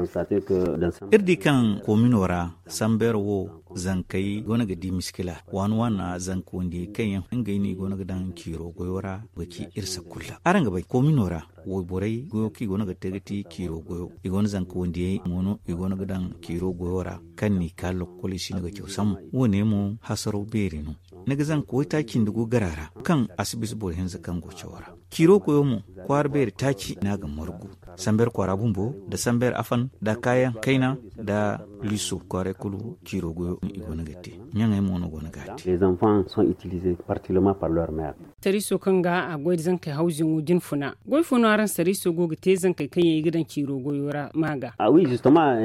irdi kan kominora samber wo zankai gona ga dimiskila wana zanko ndi kayan ingaini gona ga dan kiro goyora baki irsa kulla aranga bai kominora wo borai goyo ki gona ga tegati kiro goyo igona zanko ndi mono igona ga dan kiro goyora kanni kallo kolisi ga kyosam wone mu hasaro berino naga zan ko takin dugo garara kan asibis bor henza kan gocewara kiro goyo mu kwar ber taki naga margu samber kwara bumbo da samber afan da kayan kaina da liso kware kulu kiro goyo igona gatti nyanga mono gona gatti les enfants sont utilisés particulièrement par leur mère tariso kanga a goy zan kai hauzin udin funa goy funa aran tariso goga te zan kai kan gidan kiro goyora maga oui justement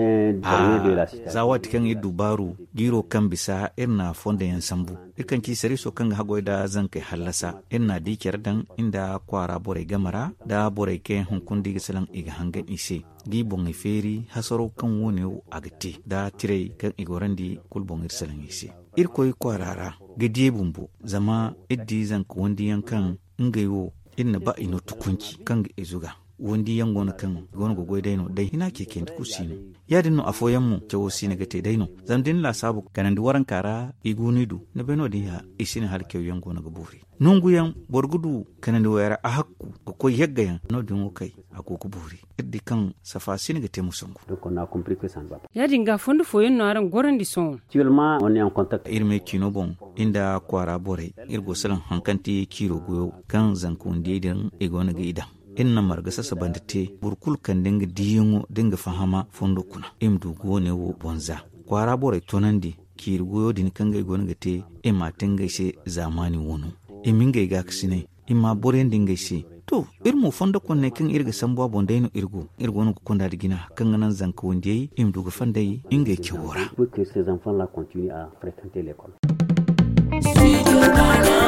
de la zawat kan dubaru giro kan bisa irna fonda yan sambu ikan ki tariso kanga hagoy da zan kai halasa irna dikiyar dan inda kwara bore gamara da bore ke hunkundi gisalan iga hangan ise di bongi feri hasaro kan wone agati da tirei kan igorandi kulbon irsalan ise irkoy kwarara gadiye bumbu zama iddi zan ko wandi yankan ingayo inna ba ino tukunki kan ga izuga wandi yango kan gona go goydaino dai hina ke ken kusino yadin no afoyan mu tawo sine gate daino zamdin la sabu kanan di waran kara igunidu na beno di ha isine har ke yango na gaburi nunguyan borgudu kanan di wayara a hakku ko koy yeggayan no dun kai akoko buri iddi kan safa sine gate musungu donc on a compris que ça ne va pas yadin ga fondu foyen no aran gorandi son actuellement on est en contact irme kino bon inda kwara bore irgo salan hankanti kiro goyo kan zankundi den igona ga idan inna marga sasa bandite burkul kan dinga diyongo dinga fahama fondo kuna imdu gone wo bonza kwara bore tonandi kirgoyo din kanga gona gate e matenga se zamani wono e minga ga ksine imma bore dinga se to irmo fondo konne kan irga sambo bondayno irgo no konda digina kan nan zanka wonde imdu ga fandai inga ke wora pour que ces enfants là continuent à fréquenter l'école.